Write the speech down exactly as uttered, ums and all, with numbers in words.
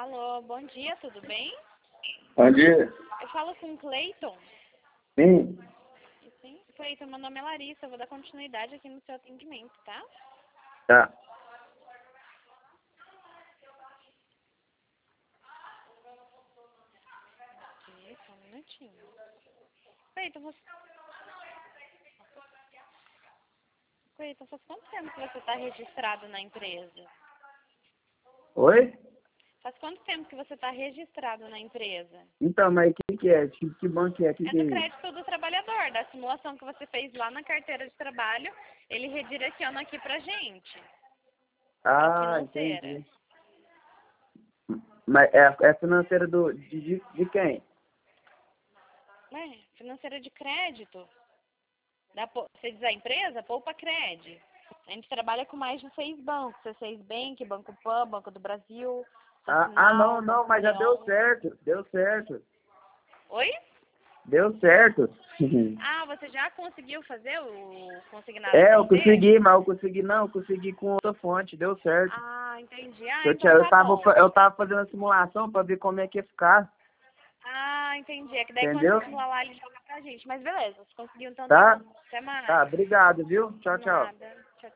Alô, bom dia, tudo bem? Bom dia. Eu falo com o Cleiton. Sim. Sim, Cleiton, meu nome é Larissa, eu vou dar continuidade aqui no seu atendimento, tá? Tá. Aqui, só um minutinho. Cleiton, você... Cleiton, faz quanto tempo que você está registrado na empresa? Oi? Faz quanto tempo que você está registrado na empresa? Então, mas o que, que é? Que, que banco é? Que É que do é isso? crédito do trabalhador, da simulação que você fez lá na carteira de trabalho, ele redireciona aqui pra gente, pra Ah, financeira. entendi. Mas é, é financeira do, de, de, de quem? É, financeira de crédito. Da, Po- você diz a empresa? Poupa Cred. A gente trabalha com mais de seis bancos. C seis Bank, Banco Pan, Banco do Brasil, Ah, ah, não, Facinal, não, Banco mas já deu Leão. certo. Deu certo. Oi? Deu certo. Ah, você já conseguiu fazer o consignado É, eu atender? consegui, mas eu consegui, não, eu consegui com outra fonte, deu certo. Ah, entendi. Ah, Eu, tinha, então eu, tá tava, bom. fa- eu tava fazendo a simulação pra ver como é que ia ficar, Ah, entendi. É que daí quando entendeu? você simular lá, ele joga pra gente. Mas beleza, você conseguiu, então tá Tá? bom. Até Tá, mais. obrigado, viu? De Tchau, tchau. nada. Tchau, tchau.